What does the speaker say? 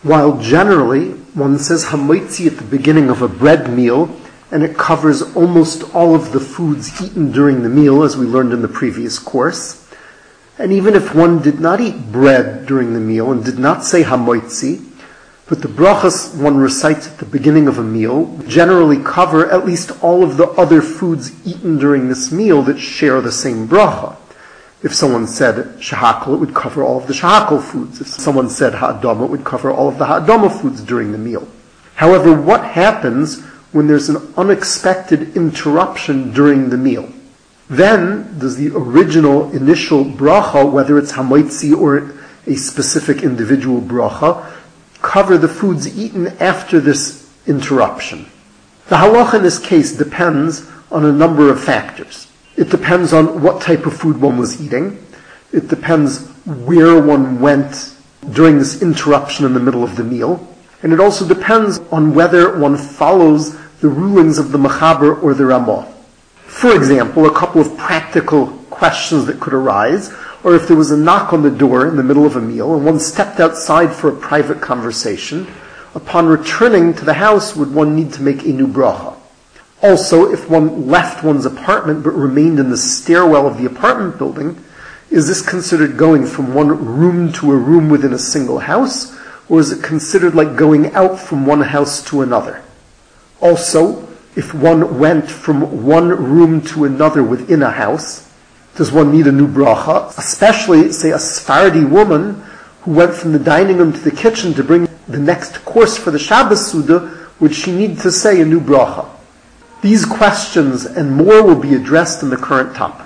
While generally one says hamoitzi at the beginning of a bread meal, and it covers almost all of the foods eaten during the meal, as we learned in the previous course. And even if one did not eat bread during the meal and did not say hamoitzi, but the brachas one recites at the beginning of a meal generally cover at least all of the other foods eaten during this meal that share the same bracha. If someone said shahakal, it would cover all of the shahakal foods. If someone said ha'adama, it would cover all of the ha'adama foods during the meal. However, what happens when there's an unexpected interruption during the meal? Then does the original initial bracha, whether it's hamoitzi or a specific individual bracha, cover the foods eaten after this interruption? The halacha in this case depends on a number of factors. It depends on what type of food one was eating. It depends where one went during this interruption in the middle of the meal. And it also depends on whether one follows the rulings of the Mechaber or the Ramah. For example, a couple of practical questions that could arise, or if there was a knock on the door in the middle of a meal and one stepped outside for a private conversation, upon returning to the house would one need to make a new bracha. Also, if one left one's apartment but remained in the stairwell of the apartment building, is this considered going from one room to a room within a single house, or is it considered like going out from one house to another? Also, if one went from one room to another within a house, does one need a new bracha? Especially, say, a Sephardi woman who went from the dining room to the kitchen to bring the next course for the Shabbos Suda, would she need to say a new bracha? These questions and more will be addressed in the current topic.